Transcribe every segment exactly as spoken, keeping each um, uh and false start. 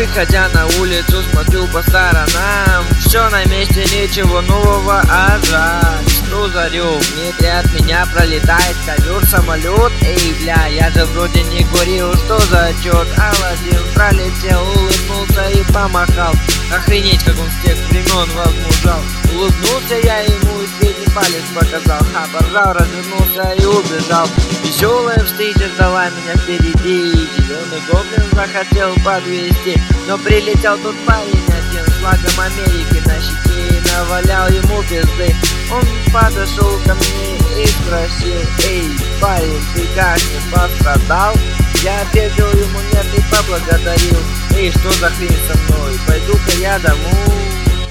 Выходя на улицу, смотрю по сторонам. Все на месте, ничего нового, а жаль. Что зарю, в метре от меня пролетает ковер, самолет. Эй, бля, я же вроде не курил, что за черт? Аладдин пролетел, улыбнулся и помахал. Охренеть, как он с тех времен возмужал. Улыбнулся я ему и средний палец показал. Ха, поржал, развернулся и убежал. Веселая встреча ждала меня впереди. Зеленый гоблин захотел подвести, но прилетел тут парень один с флагом Америки на щеке и навалял ему пизды. Он подошел ко мне и спросил: эй, парень, ты как, не пострадал? Я ответил ему нет и поблагодарил. Эй, что за хрень со мной? Пойду-ка я домой.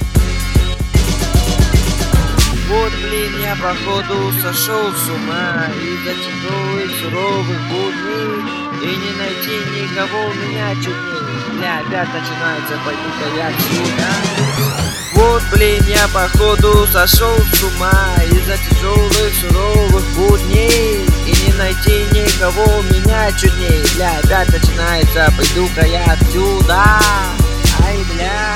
Вот, блин, я походу сошел с ума из-за тяжелых суровых будней, и не найти никого у меня чуднее. Бля, опять начинается, пойду-ка я отсюда. Вот, блин, я походу сошел с ума из-за тяжелых суровых будней, и не найти никого у меня чуднее. Бля, опять начинается, пойду-ка я отсюда. Ай, бля.